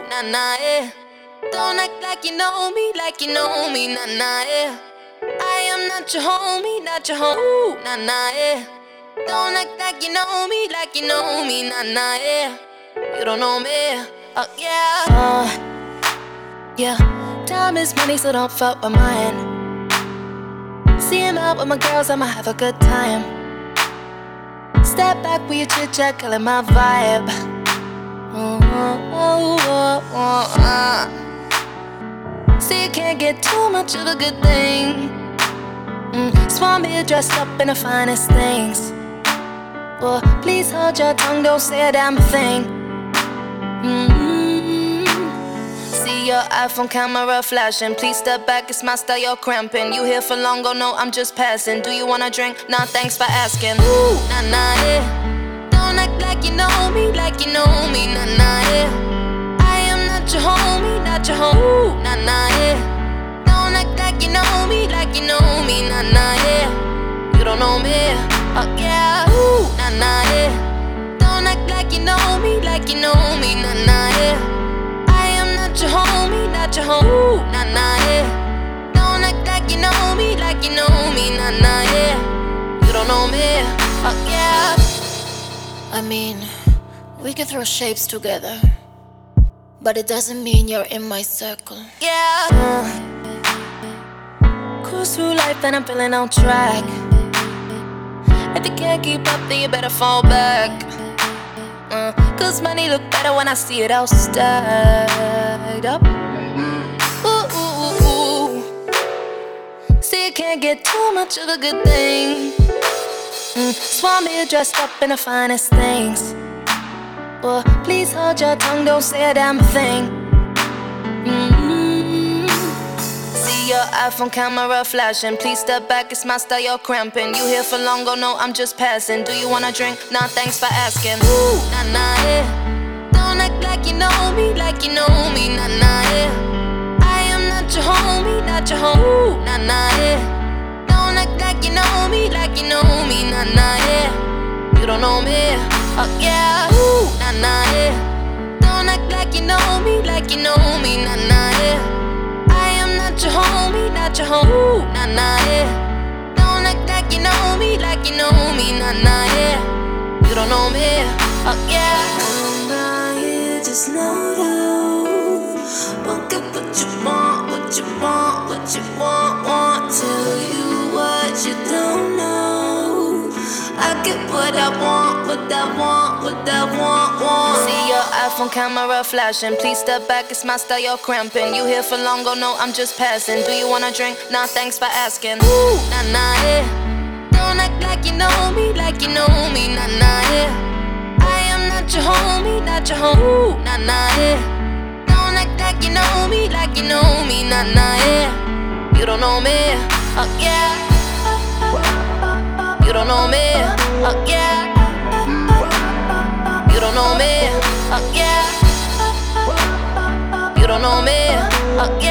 nah, nah, yeah. Don't act like you know me, nah, nah, yeah. I am not your homie, not your home, nah, nah, yeah. Don't act like you know me, nah, nah, yeah. You don't know me, oh yeah. Yeah. Time is money, so don't fuck with mine. See him out with my girls, I'ma have a good time. Step back with your chit chat, killing my vibe. See, you can't get too much of a good thing. Swan be dressed up in the finest things. Well, please hold your tongue, don't say a damn thing. See your iPhone camera flashing. Please step back, it's my style, you're cramping. You here for long, oh no, I'm just passing. Do you wanna drink? Nah, thanks for asking. Ooh, nah, nah, yeah. Don't act like you know me, nah, nah, yeah. I am not your homie, not your home, nah, nah, yeah. Don't act like you know me, nah, nah, yeah. You don't know me, oh yeah. Ooh, nah, nah, yeah. Don't act like you know me, nah, nah, yeah. I am not your homie, not your home, nah, nah, yeah. Don't act like you know me, nah, nah, yeah. You don't know me, oh yeah. I mean, we can throw shapes together, but it doesn't mean you're in my circle. Yeah. Cruise through life and I'm feeling on track. If you can't keep up, then you better fall back. Cause money look better when I see it all stacked up. Ooh, ooh, ooh. See, you can't get too much of a good thing. Swan be dressed up in the finest things. Well, please hold your tongue, don't say a damn thing. See your iPhone camera flashing. Please step back, it's my style, you're cramping. You here for long, oh no, I'm just passing. Do you wanna drink? Nah, thanks for asking. Ooh, nah, nah, yeah. Don't act like you know me, nah, nah, yeah. I am not your homie, not your home, nah, nah, yeah. Don't act like you know me, nah, nah, yeah. You don't know me, oh yeah. Ooh, nah, nah, yeah. Don't act like you know me, nah, nah, yeah. I am not your homie, not your home, nah, nah, yeah. Don't act like you know me, nah, nah, yeah. You don't know me, oh yeah. I'm not here just know you won't get what you want, what you want, what you want. Tell you what you don't know. I get what I want, what I want, what I want. See your iPhone camera flashing. Please step back, it's my style, you're cramping. You here for long, oh no, I'm just passing. Do you wanna drink? Nah, thanks for asking. Ooh, nah, nah, yeah. Don't act like you know me, nah, nah, yeah. I am not your homie, not your home, nah, nah, yeah. Don't act like you know me, nah, nah, yeah. You don't know me, oh yeah. You don't know me, oh yeah. You don't know me, oh yeah. You don't know me, oh yeah.